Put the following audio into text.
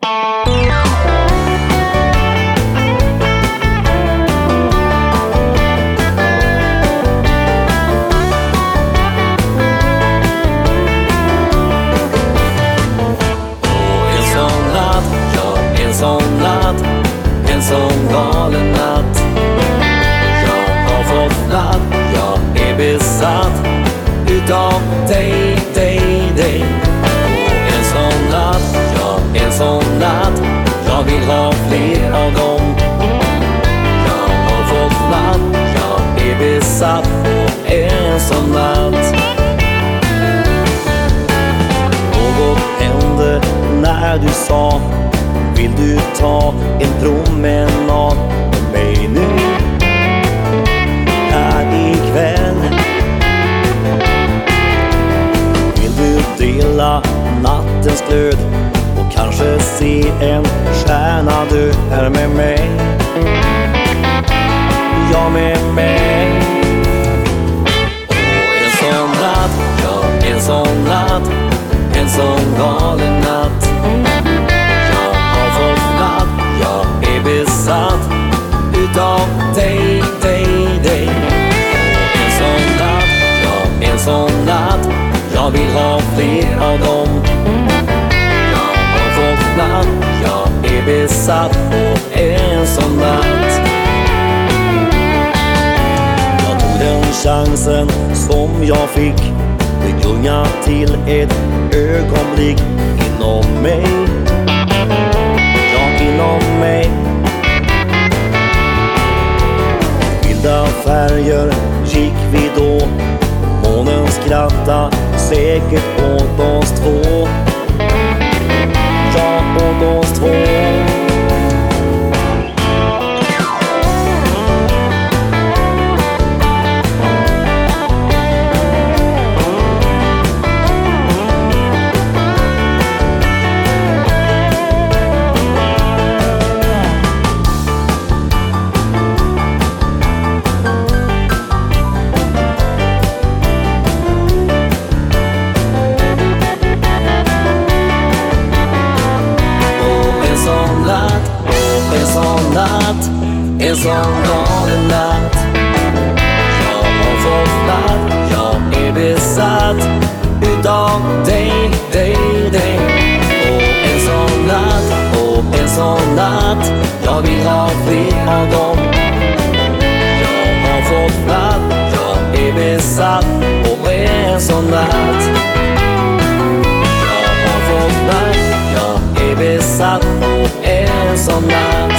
En sån galen natt. Jag har fått natt. Jag är besatt utav dig, dig, dig. Och en sån natt, ja, en sån natt. Jag vill ha fler av dem. Jag har fått natt. Jag är besatt på en sån natt. Något hände när du sa: vill du ta en promenad med mig nu, här ikväll? Vill du dela nattens glöd och kanske se en stjärna dö här med mig? Ja, med mig. Och en sån natt, ja, en sån natt. En sån galen natt. Jag är besatt utav dig, dig, dig. Och en sån natt, ja, en sån natt. Jag vill ha fler av dem. Jag har fått natt. Jag är besatt på en sån natt. Jag tog den chansen som jag fick. Det gunga till ett ögonblick inom mig. Inom mig. Vilda färger gick vi då. Månen skratta säkert åt oss två. Ja, åt oss två. En sån galen natt. Jag har fått natt. Jag är besatt utav dig, dig, dig. Och en sån natt, och en sån natt. Jag vill ha fler av dem. Jag har fått natt. Jag är besatt på en sån natt. Jag har fått natt. Jag är besatt på en sån natt.